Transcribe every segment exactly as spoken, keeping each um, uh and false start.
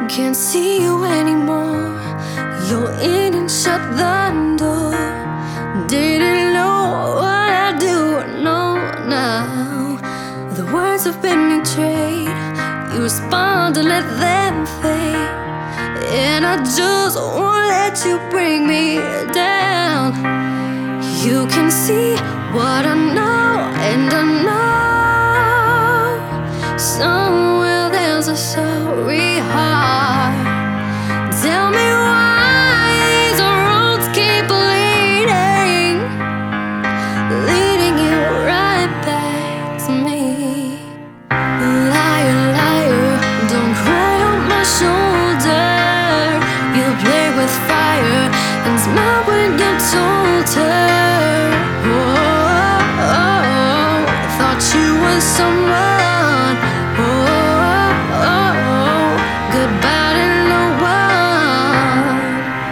Can't see you anymore. You're in and shut the door. Didn't know what I do. No, now the words have been betrayed. You respond to let them fade, and I just won't let you bring me down. You can see what I know, and I know somewhere there's a sorry heart. Tell me why these roads keep leading, leading you right back to me. Liar, liar, don't cry on my shoulder. You play with fire and smile when you told her. Oh, oh, oh, thought you were someone. Oh, oh, oh, goodbye to no one.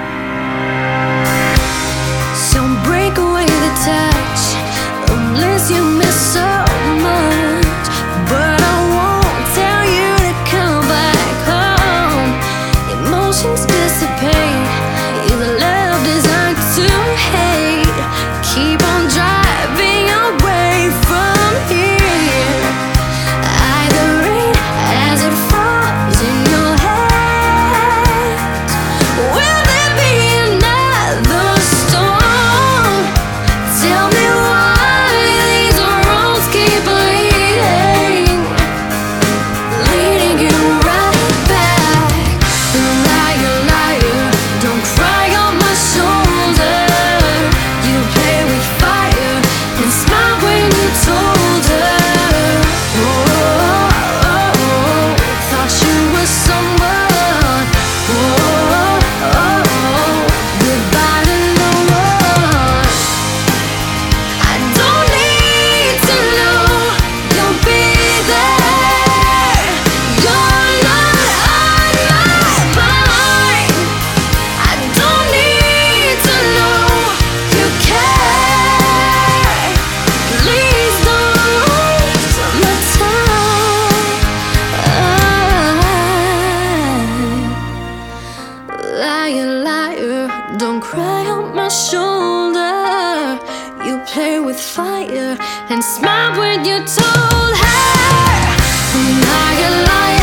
So break away the touch, a bliss you miss so much. But I won't tell you to come back home. Emotions dissipate, you're the love designed to hate. Keep on driving away from here. Either rain as it falls in your hands. Will there be another storm? Tell me why these roads keep leading, leading you right back. Liar, liar, don't cry on my shoulder. You play with fire and smile when you told her. Oh, oh, oh, thought you were someone. Oh, oh, oh, goodbye to no one. I don't need to know you'll be there. You're not on my mind. I don't need to know you care. Please don't waste my time. Liar, liar, don't cry on my shoulder. You play with fire and smile when you told her. Liar, liar.